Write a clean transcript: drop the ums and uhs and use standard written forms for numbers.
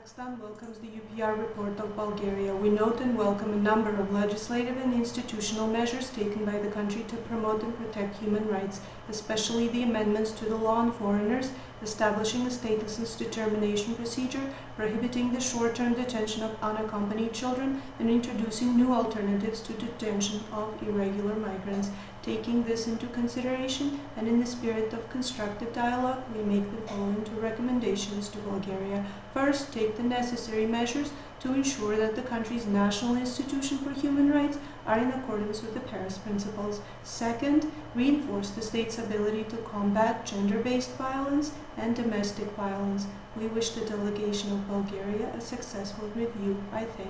Kazakhstan welcomes the UPR report of Bulgaria. We note and welcome a number of legislative and institutional measures taken by the country to promote and protect human rights, especially the amendments to the law on foreigners, establishing a statelessness determination procedure, prohibiting the short-term detention of unaccompanied children, and introducing new alternatives to detention of irregular migrants. Taking this into consideration, and in the spirit of constructive dialogue, we make the following two recommendations to Bulgaria. First, take the necessary measures to ensure that the country's national institution for human rights are in accordance with the Paris Principles. Second, reinforce the state's ability to combat gender-based violence and domestic violence. We wish the delegation of Bulgaria a successful review. I thank